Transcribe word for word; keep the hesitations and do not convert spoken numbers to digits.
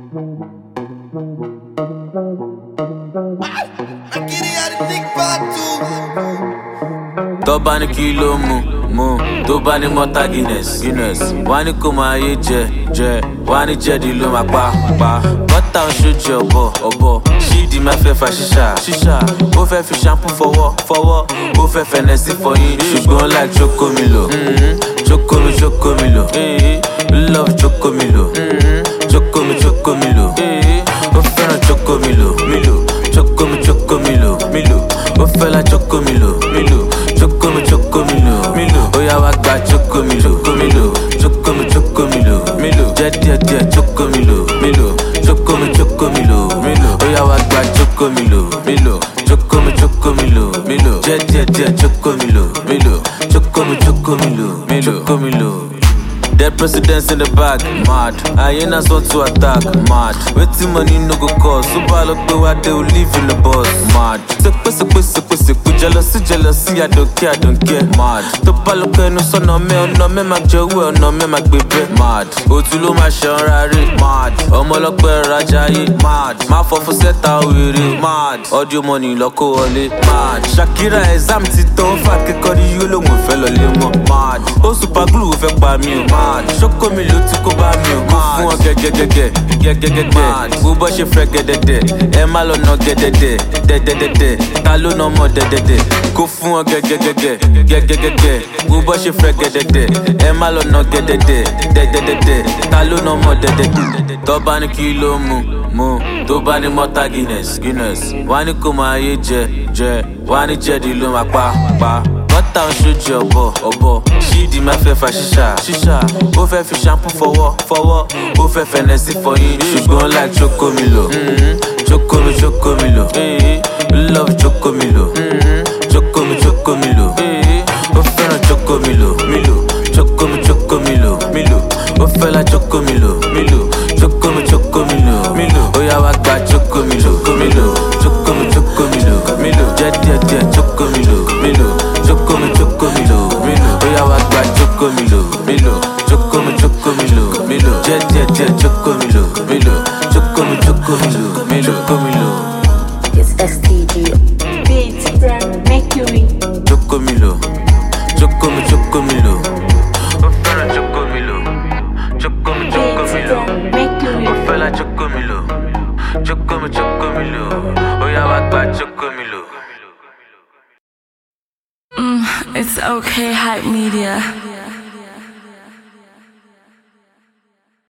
Tó bá ní kí ló mú, mú. Tó bá ní mọ́tà Guinness, Guinness. Wá ní kó máa yé jẹ, jẹ. Wá ní jẹ̀dí ló máa pa, pa. Bọ́tà ń ṣojú ọ̀bọ, ọ̀bọ. Ṣídìí máa fẹ́ fa ṣíṣà, ṣíṣà. Ó fẹ́ fi shampoo fọwọ́, fọwọ́. Ó fẹ́ fẹnẹsí fọyín, ṣùgbọ́n like Chocomilo. Chocomi, Chocomilo. Love Chocomilo. Chocomi, Chocomilo. Ó fẹ́ràn Chocomilo, Milo. Chocomi, Chocomilo, Milo. Ó fẹ́ la Chocomilo, Milo. Chocomi, Chocomilo, Milo. Ó yá wá gba Chocomilo, Chocomilo. Chocomi, Chocomilo, Milo. Jẹ́ díẹ̀ díẹ̀ Chocomilo, Milo. Chocomi, Chocomilo, Milo. Ó yá wá gba Chocomilo, Milo. Chocomi, Chocomilo, Milo. Jẹ́ díẹ̀ díẹ̀ Chocomilo, Milo. Chocomi, Chocomilo, Milo. Chocomilo. Dead presidents in the back, mad. Hyenas want to attack, mad. Waiting money no go cost. Super look the way they will live in the bus, mad. Sepe sepe sepe sepe jealousy jealousy I don't care I don't care, mad. To palo ke no so no me no me mag jowo no me mag bebe, mad. Otulo ma shanrare, mad. Omolope rajaye, mad. Ma fo fo seta were, mad. Audio money loko wole, mad. Shakira exam ti ton fa ke kori yo lo mo fe lo le mo, mad. O super glue fe pa mi o, mad. Chocomilo tí kò bá mi ò kó fún ọ gẹ́gẹ́gẹ́gẹ́ gẹ́gẹ́gẹ́gẹ́ bó bọ́ ṣe fẹ́ gẹ́dẹ́dẹ́ ẹ má lọ nà gẹ́dẹ́dẹ́ dẹ́dẹ́dẹ́dẹ́ ta ló nà ọmọ dẹ́dẹ́dẹ́ kó fún ọ gẹ́gẹ́gẹ́gẹ́ gẹ́gẹ́gẹ́gẹ́ bó bọ́ ṣe fẹ́ gẹ́dẹ́dẹ́ ẹ má lọ nà gẹ́dẹ́dẹ́ dẹ́dẹ́dẹ́dẹ́ ta ló nà ọmọ dẹ́dẹ́dẹ́. Tó bá ní kí ló mú mú tó bá ní mọ́tà Guinness Guinness wá ní kó máa yé jẹ jẹ wá ní jẹ̀dí ló máa pa pa. Bọ́tà ń ṣojú ọ̀bọ, ọ̀bọ. Ṣídìí máa fẹ́ fa ṣíṣà, ṣíṣà. Ó fẹ́ fi shampoo fọwọ́, fọwọ́. Ó fẹ́ fẹnẹsí fọyín, ṣùgbọ́n like Chocomilo. Chocomi, Chocomilo. Love Chocomilo. Chocomi, Chocomilo. Ó fẹ́ràn Chocomilo, Milo. Chocomi, Chocomilo, Milo. Ó fẹ́ la Chocomilo, Milo. Chocomi, Chocomilo, Milo. Ó yá wá gba Chocomilo, Chocomilo. Chocomi, Chocomilo, Milo. Jẹ́ díẹ̀ díẹ̀ Chocomilo, Milo. Chocomi, Chocomilo, Milo. Ó yá wá gba Chocomilo, Milo. Chocomi, Chocomilo, Milo. Jẹ́ díẹ̀ díẹ̀ Chocomilo, Milo. Chocomi, Chocomilo, Milo. Chocomilo. It's S T G. Beats from Mercury. Chocomilo. Chocomi, Chocomilo. Ó fẹ́ràn Chocomilo. Chocomi, Chocomilo. Ó fẹ́ la Chocomilo. Chocomi, Chocomilo. Ó yá wá gba Chocomilo. Mm, it's okay, Hype Media.